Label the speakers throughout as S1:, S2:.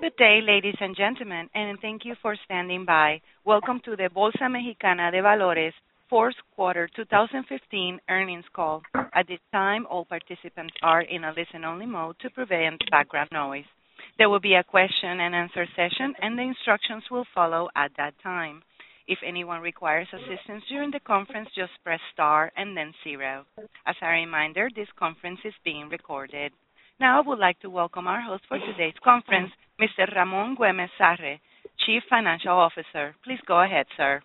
S1: Good day, ladies and gentlemen, and thank you for standing by. Welcome to the Bolsa Mexicana de Valores fourth quarter 2015 earnings call. At this time, all participants are in a listen-only mode to prevent background noise. There will be a question-and-answer session, and the instructions will follow at that time. If anyone requires assistance during the conference, just press star and then 0. As a reminder, this conference is being recorded. Now I would like to welcome our host for today's conference, Mr. Ramón Güémez Sarre, Chief Financial Officer. Please go ahead, sir.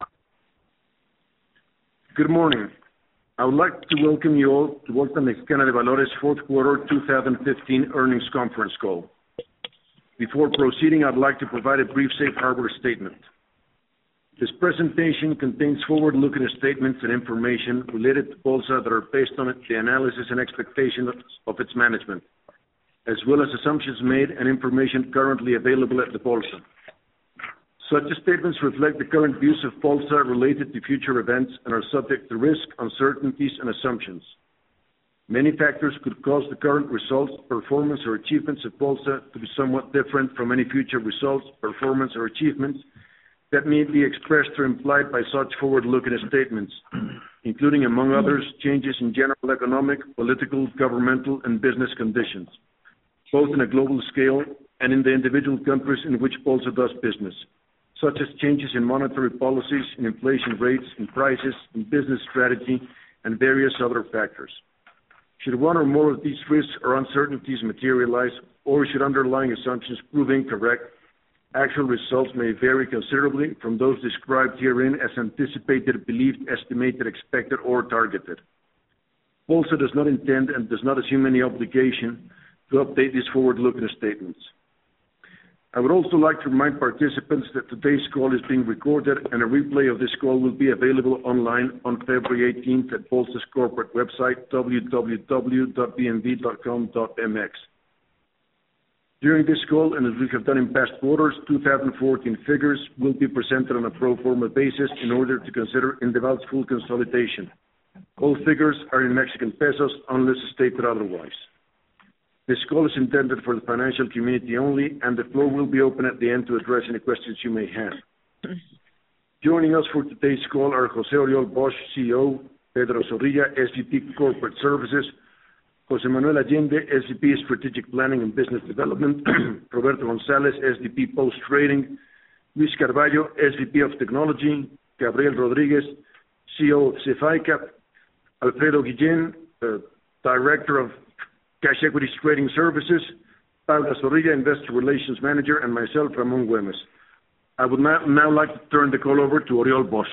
S2: Good morning. I would like to welcome you all to Bolsa Mexicana de Valores fourth quarter 2015 earnings conference call. Before proceeding, I'd like to provide a brief safe harbor statement. This presentation contains forward-looking statements and information related to Bolsa that are based on the analysis and expectations of its management, as well as assumptions made and information currently available at the Bolsa. Such statements reflect the current views of Bolsa related to future events and are subject to risk, uncertainties, and assumptions. Many factors could cause the current results, performance, or achievements of Bolsa to be somewhat different from any future results, performance, or achievements that may be expressed or implied by such forward-looking statements, including, among others, changes in general economic, political, governmental, and business conditions, both on a global scale and in the individual countries in which Bolsa does business, such as changes in monetary policies, in inflation rates, in prices, in business strategy, and various other factors. Should one or more of these risks or uncertainties materialize, or should underlying assumptions prove incorrect, actual results may vary considerably from those described herein as anticipated, believed, estimated, expected, or targeted. Bolsa does not intend and does not assume any obligation to update these forward-looking statements. I would also like to remind participants that today's call is being recorded and a replay of this call will be available online on February 18th at Bolsa's corporate website, www.bmv.com.mx. During this call, and as we have done in past quarters, 2014 figures will be presented on a pro forma basis in order to consider Indeval's full consolidation. All figures are in Mexican pesos unless stated otherwise. This call is intended for the financial community only, and the floor will be open at the end to address any questions you may have. Joining us for today's call are José Oriol Bosch, CEO, Pedro Zorrilla, SVP Corporate Services, José Manuel Allende, SVP Strategic Planning and Business Development, Roberto González, SVP Post Trading, Luis Carballo, SVP of Technology, Gabriel Rodríguez, CEO of CEFAICA, Alfredo Guillén, Director of Cash Equities Trading Services, Paula Zorrilla, Investor Relations Manager, and myself, Ramón Güémez. I would now like to turn the call over to Oriol Bosch.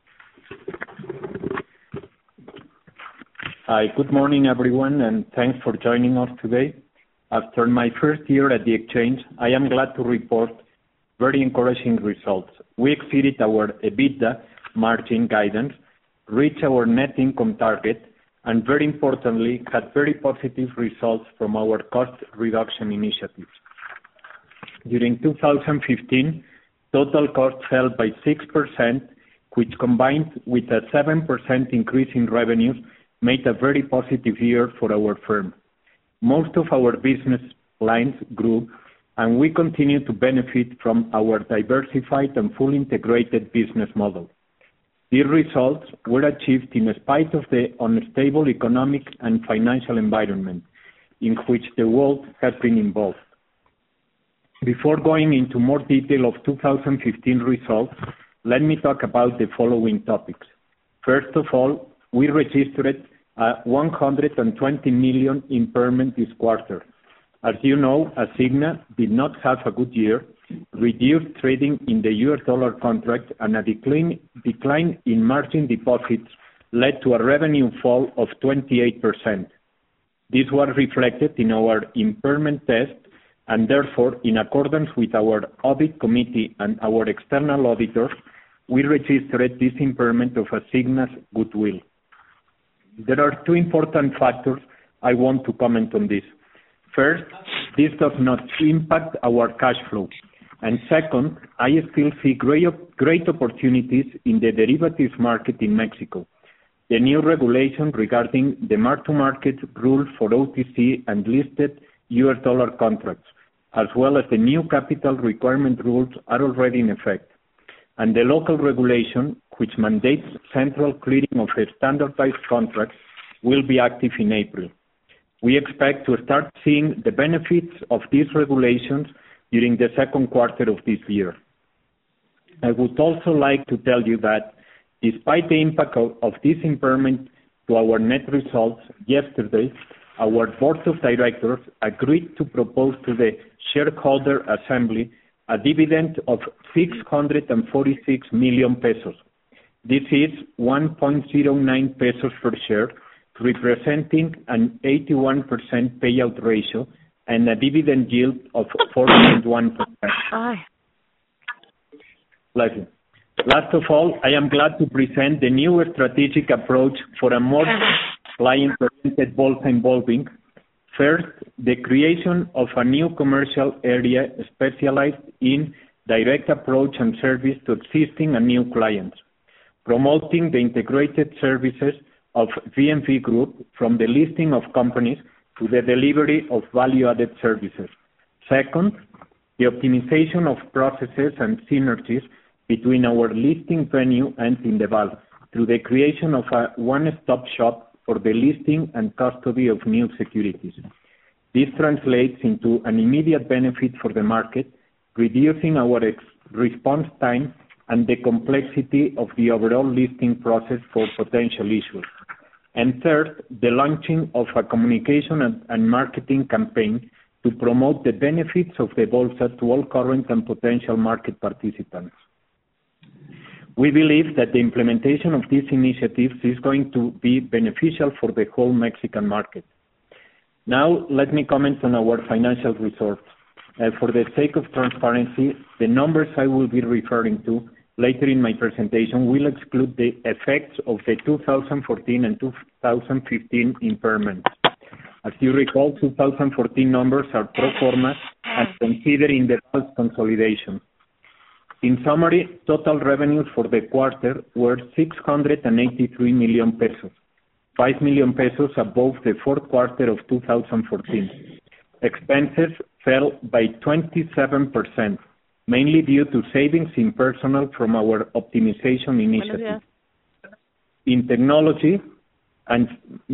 S3: Hi, good morning, everyone, and thanks for joining us today. After my first year at the exchange, I am glad to report very encouraging results. We exceeded our EBITDA margin guidance, reached our net income target, and very importantly, had very positive results from our cost reduction initiatives. During 2015, total costs fell by 6%, which combined with a 7% increase in revenues made a very positive year for our firm. Most of our business lines grew, and we continue to benefit from our diversified and fully integrated business model. These results were achieved in spite of the unstable economic and financial environment in which the world has been involved. Before going into more detail of 2015 results, let me talk about the following topics. First of all, we registered a 120 million impairment this quarter. As you know, Asigna did not have a good year, reduced trading in the US dollar contract, and a decline in margin deposits led to a revenue fall of 28%. This was reflected in our impairment test, and therefore, in accordance with our audit committee and our external auditors, we registered this impairment of Asigna's goodwill. There are two important factors I want to comment on this. First, this does not impact our cash flow. And second, I still see great opportunities in the derivatives market in Mexico. The new regulation regarding the mark-to-market rule for OTC and listed US dollar contracts, as well as the new capital requirement rules are already in effect, and the local regulation, which mandates central clearing of standardized contracts, will be active in April. We expect to start seeing the benefits of these regulations during the second quarter of this year. I would also like to tell you that despite the impact of this impairment to our net results, yesterday, our Board of Directors agreed to propose to the Shareholder Assembly a dividend of 646 million pesos. This is 1.09 pesos per share, representing an 81% payout ratio and a dividend yield of 4.1%. Last of all, I am glad to present the new strategic approach for a more client-oriented Bolsa involving, first, the creation of a new commercial area specialized in direct approach and service to existing and new clients, promoting the integrated services of VNV Group from the listing of companies to the delivery of value-added services. Second, the optimization of processes and synergies between our listing venue and Indeval through the creation of a one-stop shop for the listing and custody of new securities. This translates into an immediate benefit for the market, reducing our response time and the complexity of the overall listing process for potential issuers. And third, the launching of a communication and marketing campaign to promote the benefits of the Bolsa to all current and potential market participants. We believe that the implementation of these initiatives is going to be beneficial for the whole Mexican market. Now, let me comment on our financial results. For the sake of transparency, the numbers I will be referring to later in my presentation will exclude the effects of the 2014 and 2015 impairments. As you recall, 2014 numbers are pro forma and considered in the consolidation. In summary, total revenues for the quarter were 683 million pesos, 5 million pesos above the fourth quarter of 2014. Expenses fell by 27%, mainly due to savings in personnel from our optimization initiative. In technology, and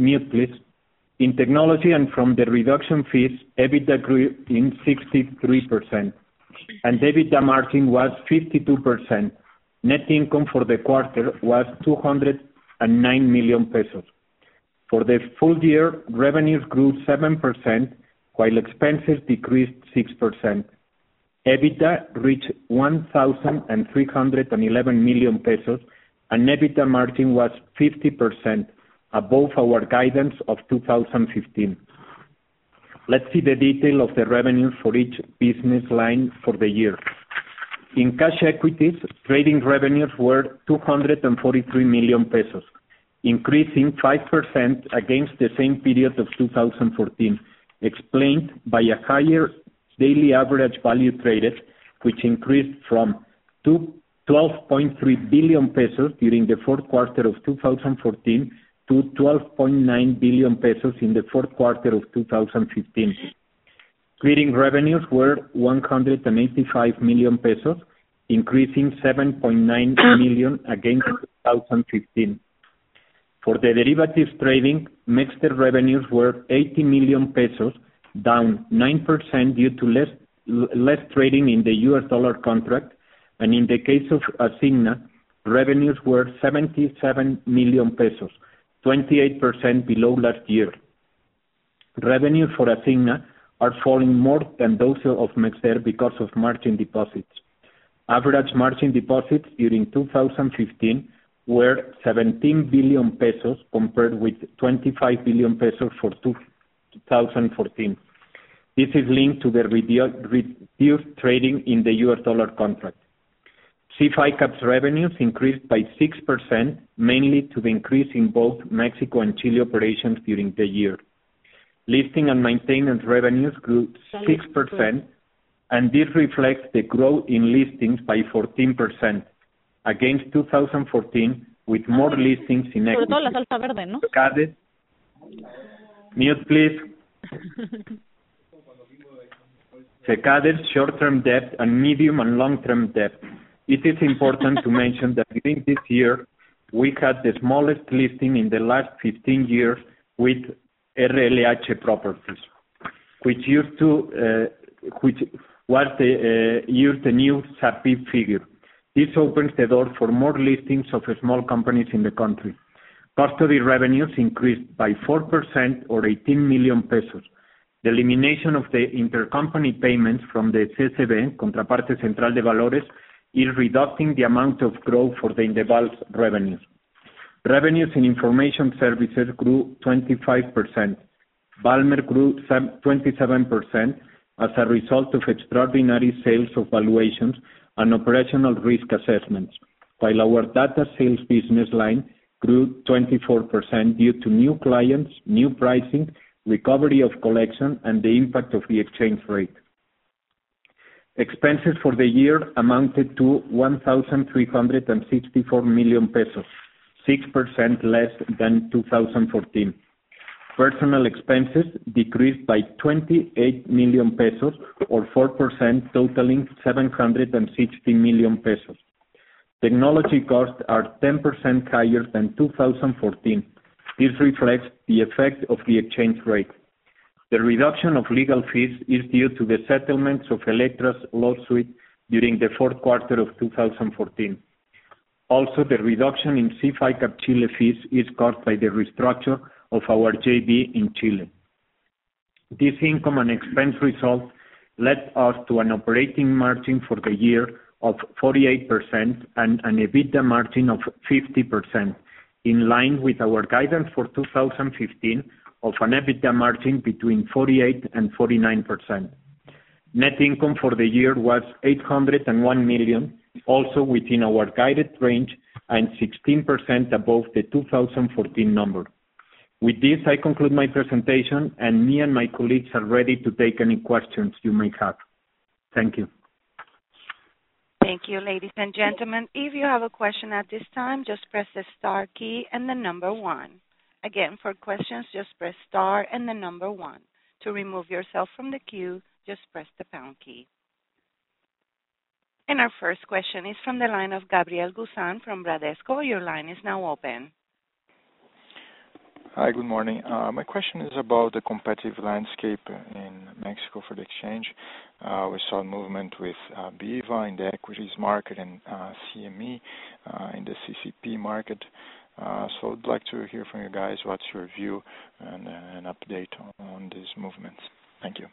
S3: from the reduction fees, EBITDA grew in 63%, and EBITDA margin was 52%. Net income for the quarter was 209 million pesos. For the full year, revenues grew 7%, while expenses decreased 6%. EBITDA reached 1,311 million pesos, and EBITDA margin was 50%, above our guidance of 2015. Let's see the detail of the revenues for each business line for the year. In cash equities, trading revenues were 243 million pesos, increasing 5% against the same period of 2014, explained by a higher daily average value traded, which increased from 12.3 billion pesos during the fourth quarter of 2014 to 12.9 billion pesos in the fourth quarter of 2015. Clearing revenues were 185 million pesos, increasing 7.9 million against 2015. For the derivatives trading, mixed revenues were 80 million pesos, down 9% due to less trading in the US dollar contract, and in the case of Asigna, revenues were 77 million pesos, 28% below last year. Revenues for Asigna are falling more than those of Mexder because of margin deposits. Average margin deposits during 2015 were 17 billion pesos compared with 25 billion pesos for 2014. This is linked to the reduced trading in the US dollar contract. CIFICAP's revenues increased by 6%, mainly to the increase in both Mexico and Chile operations during the year. Listing and maintenance revenues grew 6%, and this reflects the growth in listings by 14% against 2014, with more listings in equity.
S4: Sobre todo la salsa verde, ¿no?
S3: Mute, please. SECADE's short-term debt, and medium and long-term debt. It is important to mention that during this year, we had the smallest listing in the last 15 years with RLH Properties, which used the new SAPIP figure. This opens the door for more listings of small companies in the country. Custody revenues increased by 4% or 18 million pesos. The elimination of the intercompany payments from the CCV, Contraparte Central de Valores, is reducing the amount of growth for the Indeval's revenues. Revenues in information services grew 25%. Valmer grew 27% as a result of extraordinary sales of valuations and operational risk assessments, while our data sales business line grew 24% due to new clients, new pricing, recovery of collection, and the impact of the exchange rate. Expenses for the year amounted to 1,364 million pesos, 6% less than 2014. Personal expenses decreased by 28 million pesos or 4%, totaling 760 million pesos. Technology costs are 10% higher than 2014. This reflects the effect of the exchange rate. The reduction of legal fees is due to the settlements of Electra's lawsuit during the fourth quarter of 2014. Also, the reduction in CIFICAP Chile fees is caused by the restructure of our JV in Chile. This income and expense result led us to an operating margin for the year of 48% and an EBITDA margin of 50%, in line with our guidance for 2015 of an EBITDA margin between 48 and 49%. Net income for the year was 801 million, also within our guided range and 16% above the 2014 number. With this, I conclude my presentation, and me and my colleagues are ready to take any questions you may have. Thank you.
S1: Thank you, ladies and gentlemen. If you have a question at this time, just press the star key and the number 1. Again, for questions, just press star and the number 1. To remove yourself from the queue, just press the pound key. And our first question is from the line of Gabriel Guzan from Bradesco. Your line is now open.
S4: Hi, good morning. My question is about the competitive landscape in Mexico for the exchange. We saw movement with BIVA in the equities market and CME in the CCP market. So I'd like to hear from you guys what's your view and an update on these movements. Thank you.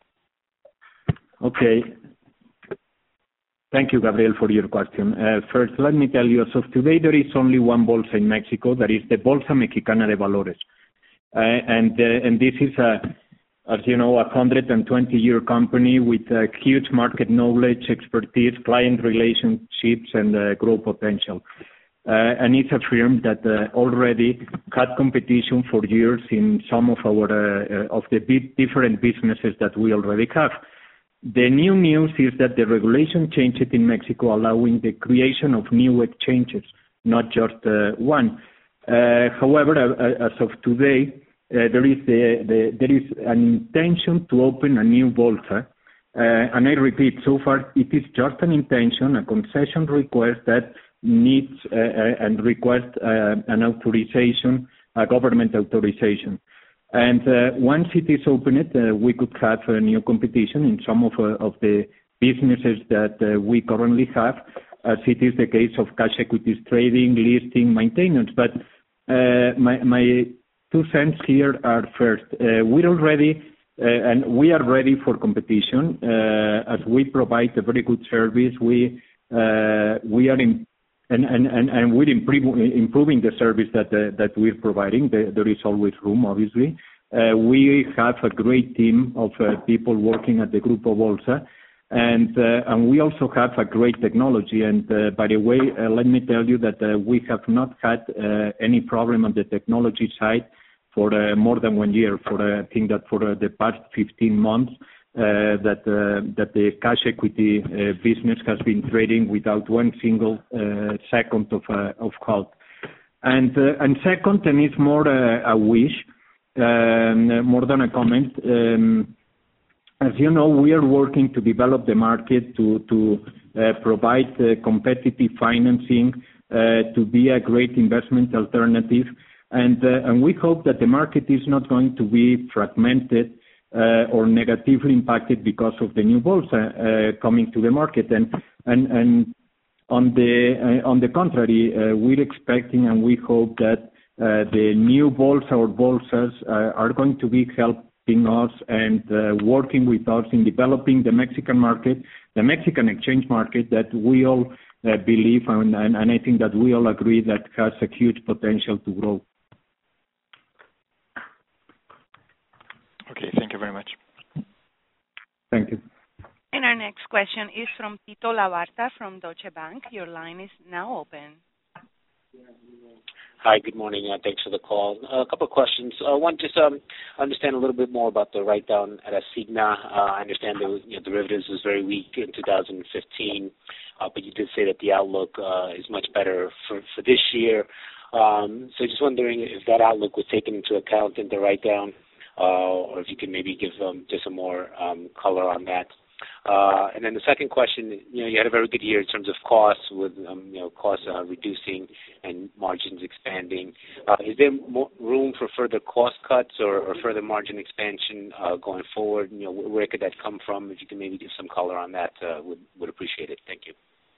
S3: Okay. Thank you, Gabriel, for your question. First, let me tell you, as of today, there is only one bolsa in Mexico, that is the Bolsa Mexicana de Valores. And this is, as you know, a 120-year company with huge market knowledge, expertise, client relationships, and growth potential. And it's a firm that already had competition for years in some of the different businesses that we already have. The new news is that the regulation changed in Mexico, allowing the creation of new exchanges, not just one. However, as of today, there is an intention to open a new bolsa, and I repeat, so far it is just an intention, a concession request that needs and requests an authorization, a government authorization. And once it is opened, we could have a new competition in some of the businesses that we currently have, as it is the case of cash equities trading, listing, maintenance. But my 2 cents here are first, we're already and we are ready for competition as we provide a very good service. We are and we're improving the service that we're providing. There is always room, obviously. We have a great team of people working at the Grupo Bolsa, and we also have a great technology. And by the way, let me tell you that we have not had any problem on the technology side for more than 1 year. I think that for the past 15 months, that the cash equity business has been trading without one single second of halt. And second, and it's more a wish, more than a comment. As you know, we are working to develop the market to provide competitive financing, to be a great investment alternative. And we hope that the market is not going to be fragmented or negatively impacted because of the new Bolsa coming to the market. And on the contrary, we're expecting and we hope that the new Bolsa or Bolsas are going to be helping us and working with us in developing the Mexican market, the Mexican exchange market that we all believe and I think that we all agree that has a huge potential to grow.
S4: Okay, thank you very much.
S3: Thank you.
S1: And our next question is from Tito Labarta from Deutsche Bank. Your line is now open.
S5: Hi, good morning. Thanks for the call. A couple of questions. One, just understand a little bit more about the write-down at Asigna. I understand that derivatives was very weak in 2015, but you did say that the outlook is much better for this year. So just wondering if that outlook was taken into account in the write-down, or if you can maybe give just some more color on that. And then the second question, you had a very good year in terms of costs with costs reducing and margins expanding. Is there more room for further cost cuts or further margin expansion going forward? Where could that come from? If you can maybe give some color on that, would appreciate it. Thank you.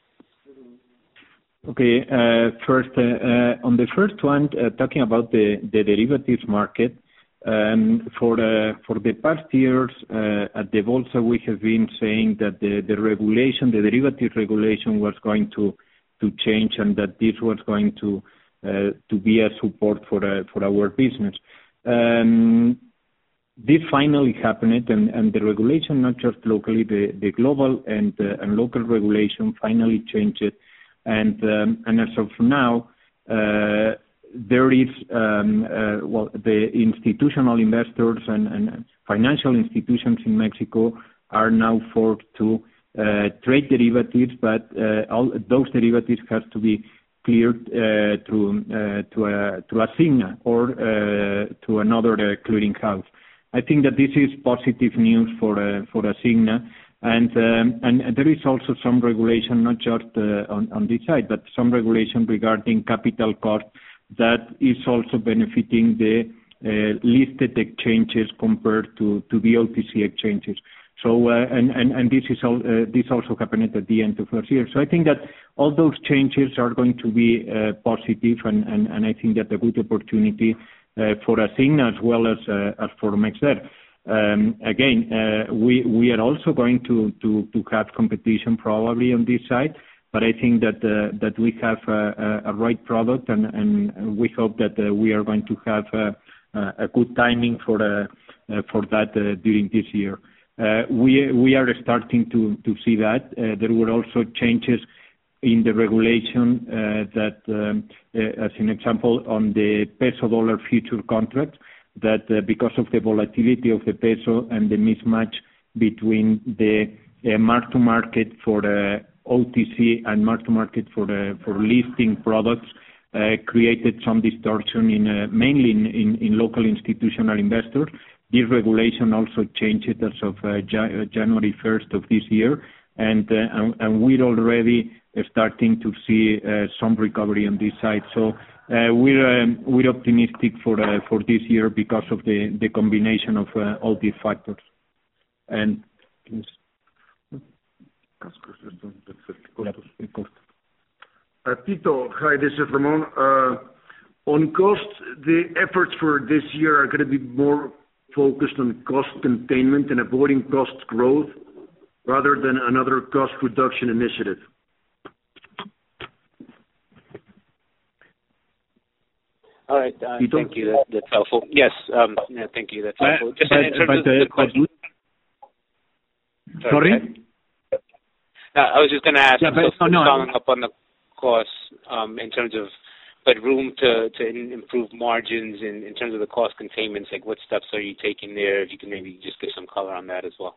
S3: Okay. First, on the first one, talking about the derivatives market. For the past years at the Bolsa, we have been saying that the regulation, the derivative regulation, was going to change, and that this was going to be a support for our business. This finally happened, and the regulation, not just locally, the global and local regulation finally changed it, and as of now. There is, the institutional investors and financial institutions in Mexico are now forced to trade derivatives, but all those derivatives have to be cleared to Asigna or to another clearing house. I think that this is positive news for Asigna, and there is also some regulation, not just on this side, but some regulation regarding capital cost that is also benefiting the listed exchanges compared to the OTC exchanges. So this also happened at the end of last year. So I think that all those changes are going to be positive, and I think that a good opportunity for Asigna as well as for MexDer. Again, we are also going to have competition probably on this side. But I think that we have a right product, and we hope that we are going to have a good timing for that during this year. We are starting to see that. There were also changes in the regulation that, as an example, on the peso-dollar future contract, that because of the volatility of the peso and the mismatch between the mark-to-market for OTC and mark-to-market for listing products, created some distortion mainly in local institutional investors. This regulation also changed it as of January 1st of this year, and we're already starting to see some recovery on this side. So we're optimistic for this year because of the combination of all these factors. And
S2: Tito, hi, this is Ramon. On cost, the efforts for this year are going to be more focused on cost containment and avoiding cost growth rather than another cost reduction initiative.
S5: All right, thank you. That's helpful. Yes, thank you. That's helpful. Just in terms of the cost.
S3: Sorry?
S5: I was just going to ask, following up on the costs, in terms of, but room to improve margins in terms of the cost containments, like what steps are you taking there? If you can maybe just give some color on that as well.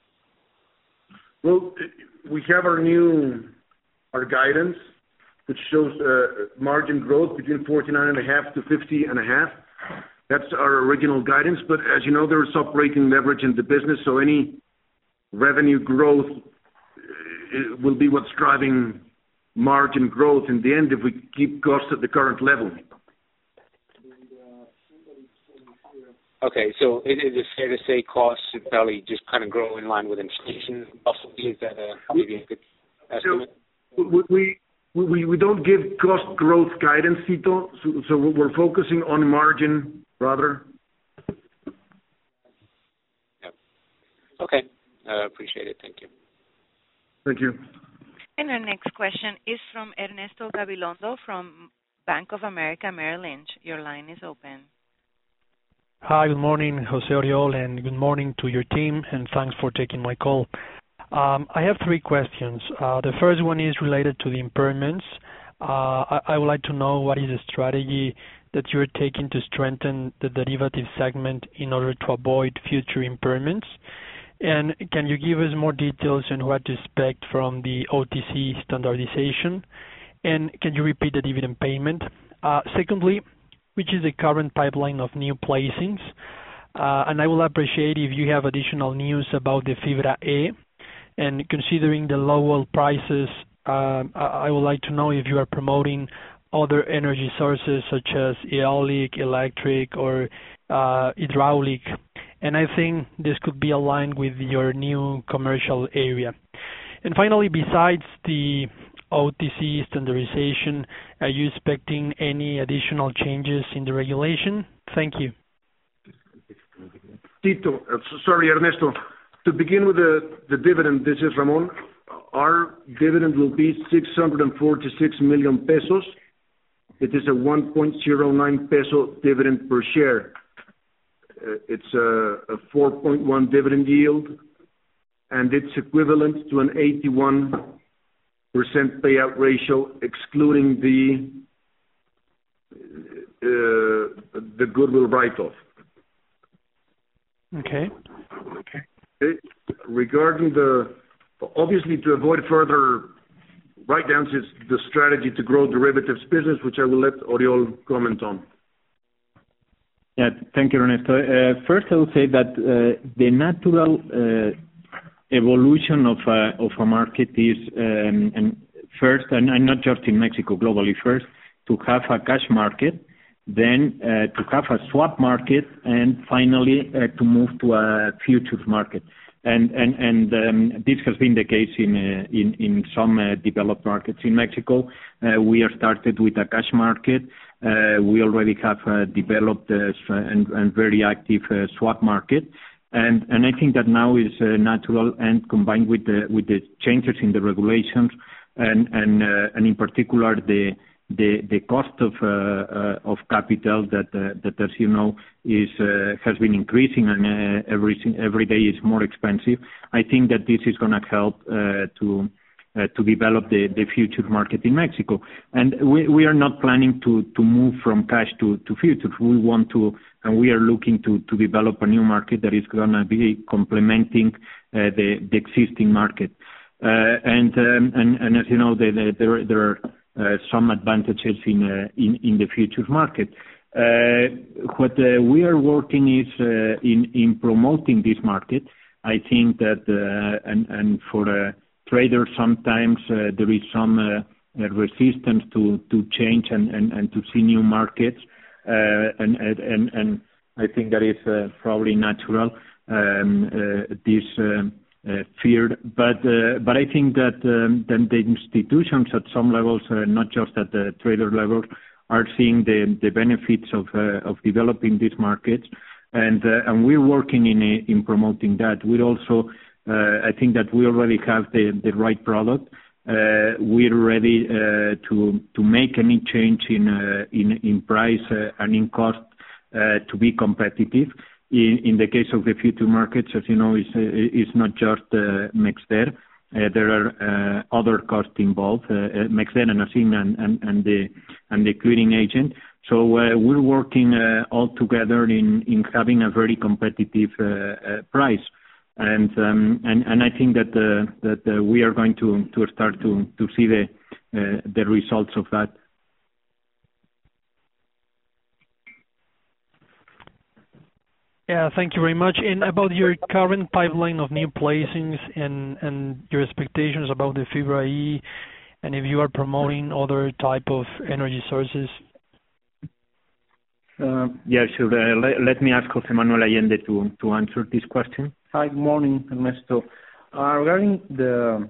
S2: Well, we have our guidance, which shows margin growth between 49.5 to 50.5. That's our original guidance, but as you know, there is operating leverage in the business, so any revenue growth will be what's driving margin growth in the end if we keep costs at the current level.
S5: Okay, so is it fair to say costs should probably just kind of grow in line with inflation? Possibly, is that maybe a good estimate?
S2: We don't give cost growth guidance, Tito, so we're focusing on margin rather.
S5: Yeah. Okay, appreciate it. Thank you.
S2: Thank you.
S1: And our next question is from Ernesto Gabilondo from Bank of America Merrill Lynch. Your line is open.
S6: Hi, good morning, José Oriol, and good morning to your team, and thanks for taking my call. I have three questions. The first one is related to the impairments. I would like to know what is the strategy that you're taking to strengthen the derivative segment in order to avoid future impairments? And can you give us more details on what to expect from the OTC standardization? And can you repeat the dividend payment? Secondly, which is the current pipeline of new placings? And I will appreciate if you have additional news about the Fibra E. And considering the low oil prices, I would like to know if you are promoting other energy sources such as eolic, electric, or hydraulic. And I think this could be aligned with your new commercial area. And finally, besides the OTC standardization, are you expecting any additional changes in the regulation? Thank you.
S2: Tito, sorry, Ernesto. To begin with the dividend, this is Ramon. Our dividend will be 646 million pesos. It is a 1.09 peso dividend per share. It's a 4.1 dividend yield, and it's equivalent to an 81% payout ratio, excluding the goodwill write-off.
S6: Okay.
S2: Regarding obviously to avoid further write-downs is the strategy to grow derivatives business, which I will let Oriol comment on.
S3: Yeah, thank you, Ernesto. First, I will say that the natural evolution of a market is, and not just in Mexico, globally, first to have a cash market, then to have a swap market, and finally to move to a futures market. And this has been the case in some developed markets. In Mexico, we are started with a cash market. We already have developed and very active swap market. And I think that now is natural, and combined with the changes in the regulations and in particular the cost of capital that as you know has been increasing, and every day is more expensive. I think that this is going to help to develop the future market in Mexico. And we are not planning to move from cash to futures. We want to, and we are looking to develop a new market that is going to be complementing the existing market. And as you know, there are some advantages in the futures market. What we are working is in promoting this market. I think that and for traders sometimes there is some resistance to change and to see new markets, and I think that is probably natural, this fear, but I think that the institutions at some levels, not just at the trader level, are seeing the benefits of developing these markets, and we're working in promoting that. We also, I think that we already have the right product. We're ready to make any change in price and in cost to be competitive. In the case of the future markets, as you know, is not just MexDer. There are other costs involved, MexDer and Asigna and the clearing agent. So we're working all together in having a very competitive price, and I think that we are going to start to see the results of that.
S6: Yeah, thank you very much. And about your current pipeline of new placings and your expectations about the Fibra E, and if you are promoting other type of energy sources.
S3: Yeah, sure. Let me ask José Manuel Allende to answer this question.
S7: Hi, good morning, Ernesto. Regarding the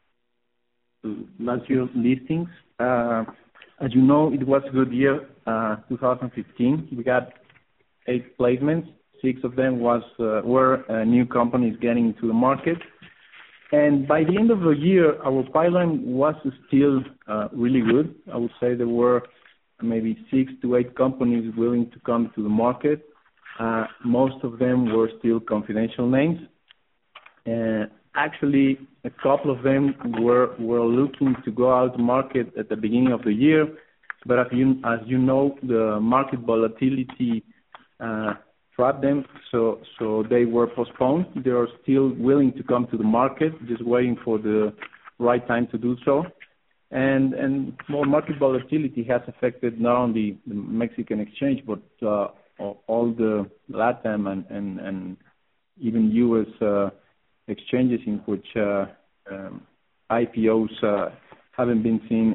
S7: last year's listings, as you know, it was a good year, 2015. We got 8 placements. 6 of them were new companies getting into the market. And by the end of the year, our pipeline was still really good. I would say there were maybe 6 to 8 companies willing to come to the market. Most of them were still confidential names. Actually, a couple of them were looking to go out to market at the beginning of the year. But as you know, the market volatility trapped them, so they were postponed. They are still willing to come to the market, just waiting for the right time to do so. And more market volatility has affected not only the Mexican exchange, but all the LATAM and even U.S. exchanges in which IPOs haven't been seen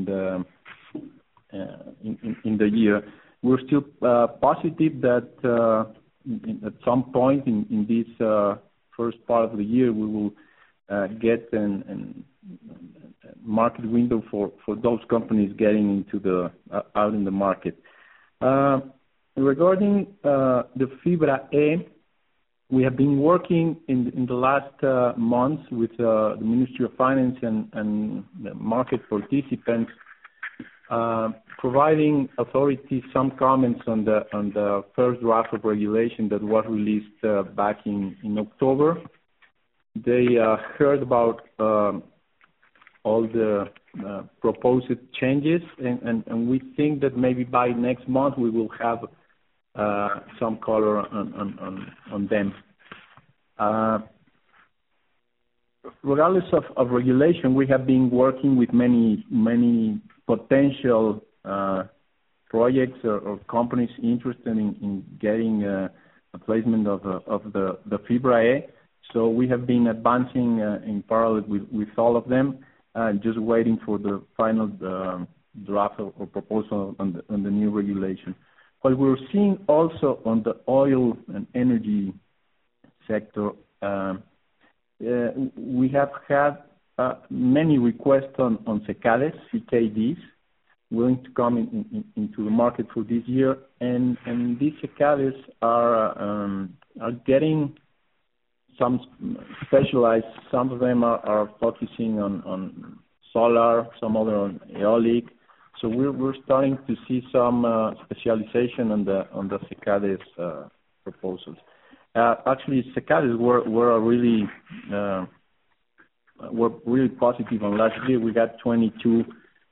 S7: in the year. We're still positive that at some point in this first part of the year we will get an market window for those companies getting into out in the market. Regarding the Fibra E, we have been working in the last months with the Ministry of Finance and the market participants, providing authorities some comments on the first draft of regulation that was released back in October. They heard about all the proposed changes, and we think that maybe by next month we will have some color on them. Regardless of regulation, we have been working with many potential projects or companies interested in getting a placement of the Fibra E. So we have been advancing in parallel with all of them, just waiting for the final draft or proposal on the new regulation. What we're seeing also on the oil and energy sector, we have had many requests on CKDs, CKDs, willing to come into the market for this year, and these CKDs are getting some specialized. Some of them are focusing on solar, some other on eolic. So we're starting to see some specialization on the CKDs proposals. Actually, CKDs were really positive on last year. We got 22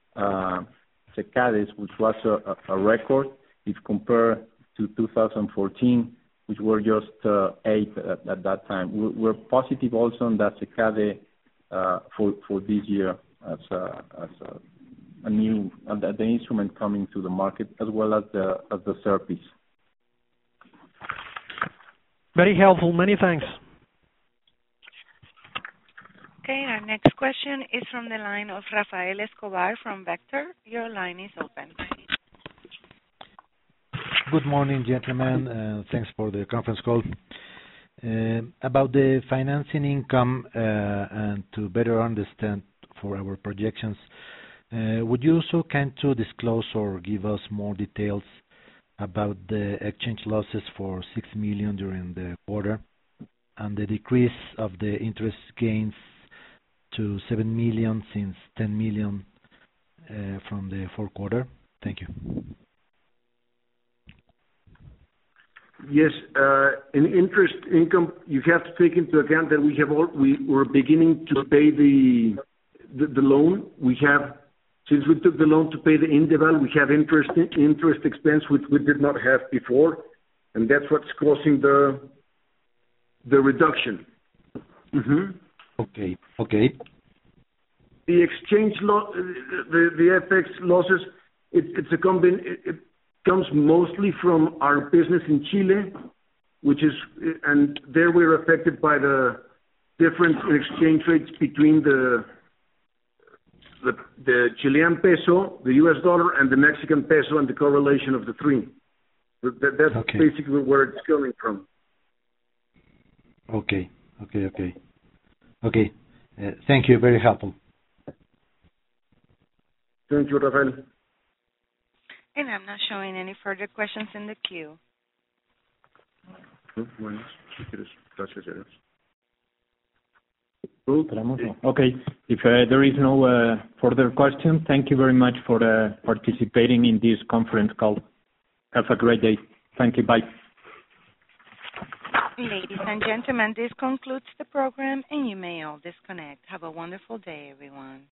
S7: CKDs, which was a record if compared to 2014, which were just 8 at that time. We're positive also on that CKD for this year as a new the instrument coming to the market, as well as the SERPs.
S6: Very helpful. Many thanks.
S1: Okay, our next question is from the line of Rafael Escobar from Vector. Your line is open.
S8: Good morning, gentlemen. Thanks for the conference call. About the financing income, and to better understand for our projections, would you also kind to disclose or give us more details about the exchange losses for 6 million during the quarter and the decrease of the interest gains to 7 million since 10 million from the fourth quarter? Thank you.
S2: Yes, in interest income, you have to take into account that we're beginning to pay the loan. Since we took the loan to pay the Indeval, we have interest expense which we did not have before, and that's what's causing the reduction. Mm-hmm.
S8: Okay.
S2: The exchange the FX losses, it comes mostly from our business in Chile and there we're affected by the difference in exchange rates between the Chilean peso, the US dollar, and the Mexican peso, and the correlation of the three. That's
S8: Okay.
S2: basically where it's coming from.
S8: Okay. Thank you. Very helpful.
S2: Thank you, Rafael.
S1: And I'm not showing any further questions in the queue.
S3: Okay. If there is no further question, thank you very much for participating in this conference call. Have a great day. Thank you. Bye.
S1: Ladies and gentlemen, this concludes the program, and you may all disconnect. Have a wonderful day, everyone.